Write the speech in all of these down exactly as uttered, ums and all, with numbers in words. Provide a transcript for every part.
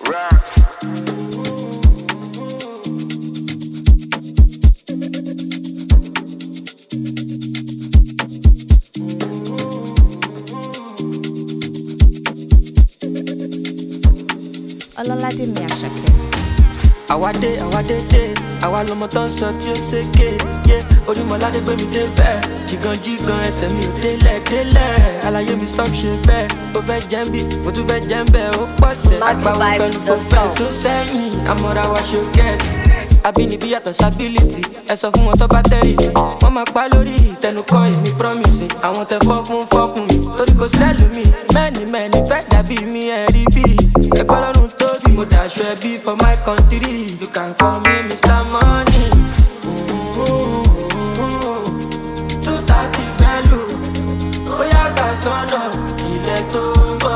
Ọlọ́ládé mi Àṣàkẹ́. Àwa dé, àwa dé dé, àwa lọmọ tó ń sọ tí ó ṣèké. Orímọ̀ládé gbé mi dé bẹ́ẹ̀, jìgàn jìgàn ẹsẹ̀ mi ò délẹ̀ délẹ̀. Àlàyé mi stop ṣe bẹ́ẹ̀, ó fẹ́ jẹ́ ń bí, mo tún fẹ́ jẹ́ ń bẹ́ẹ̀, ó pọ̀ sẹ́. Àgbàwọ̀ pẹ̀lú tó fẹ́ sún sẹ́yìn, àmọ́ra wa ṣe kẹ́ẹ̀tì. Abínibí yàtọ̀ sábílítì, ẹ sọ fún wọn tó bá tẹ́rìsì. Wọ́n máa pa lórí ìtẹnukọ́ èmi promise. Àwọn tẹ fọ́ fún fọ́ fún mi, torí kò sẹ́lù mi. Mẹ́ni mẹ́ni fẹ́ dàbí mi ẹ̀rí bí. Ẹ̀kọ́ lọ́rùn tóbi, mo dàṣọ ẹbí for my country. You can call me Mister Money. Two thirty value, bóyá ká tọ́nà ilẹ̀ tó ń bọ̀.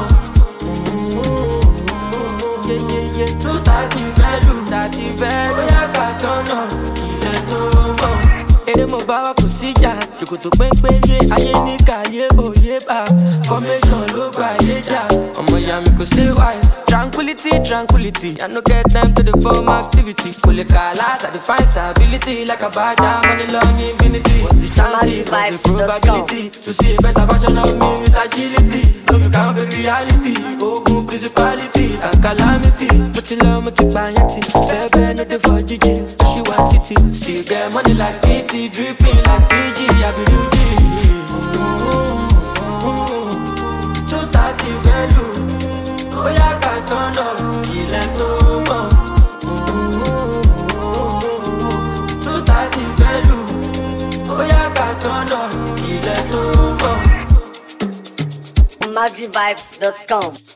Two thirty value, thirty value, bóyá ká tọ́nà ilẹ̀ tó ń bọ̀. Èrè mo bá wa kò síjà, ṣòkòtò péńpéyé, ayé ní kàyé òye bá. Formation ló gba ayé jà, ọmọ ìyá mi kò stay wise. Tranquility, tranquility, I no get time to the form activity. Kò lè kà láti define stability, like a badger, money long infinity. What's the chances, what's the probability, to see a better version of me with agility? No, you can't fake reality, ogun principalities and calamity. Mo ti lọ, mo ti pààyàn tì, bẹ́ẹ̀ bẹ́ẹ̀ no dey for jíjí, oṣù wa títì. Still get money like fifty, dripping like Fiji, I be Rudy. Two thirty value, bóyá ká tọ́nà ilẹ̀ tó mọ̀. Two thirty value, bóyá ká tọ́nà ilẹ̀ tó mọ̀. Maxi Vibes dot com